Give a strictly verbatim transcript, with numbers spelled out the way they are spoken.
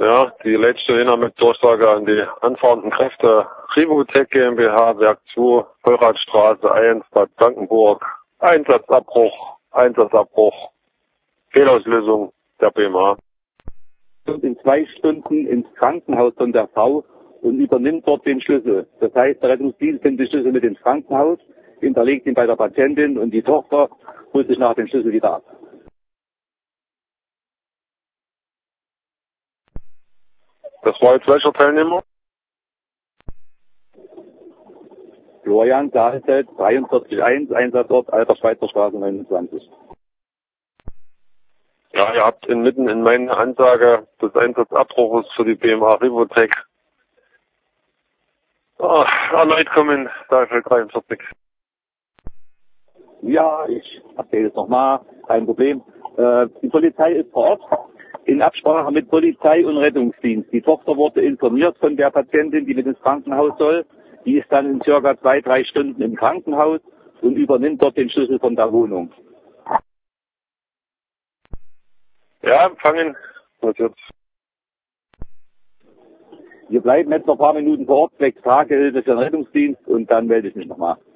Ja, die letzte Innahmedurchsage an die anfahrenden Kräfte. Rivotec GmbH, Werk zwei, Vollradstraße eins, Bad Blankenburg. Einsatzabbruch, Einsatzabbruch. Fehlauslösung der B M A. Kommt in zwei Stunden ins Krankenhaus von der Frau und übernimmt dort den Schlüssel. Das heißt, der Rettungsdienst nimmt den Schlüssel mit ins Krankenhaus, hinterlegt ihn bei der Patientin und die Tochter holt sich nach dem Schlüssel wieder ab. Das war jetzt welcher Teilnehmer? Florian Saalfeld, dreiundvierzig eins, Einsatzort Alter Schweizer Straße neunundzwanzig. Ja, ihr habt inmitten in meiner Ansage des Einsatzabbruches für die B M A Rivotec oh, erneut kommen, Staffel dreiundvierzig. Ja, ich erzähle es nochmal, kein Problem. Äh, die Polizei ist vor Ort in Absprache mit Polizei und Rettungsdienst. Die Tochter wurde informiert von der Patientin, die mit ins Krankenhaus soll. Die ist dann in circa zwei, drei Stunden im Krankenhaus und übernimmt dort den Schlüssel von der Wohnung. Ja, empfangen. Was jetzt? Wir bleiben jetzt noch ein paar Minuten vor Ort, sechs Tage Hilfe für den Rettungsdienst und dann melde ich mich nochmal.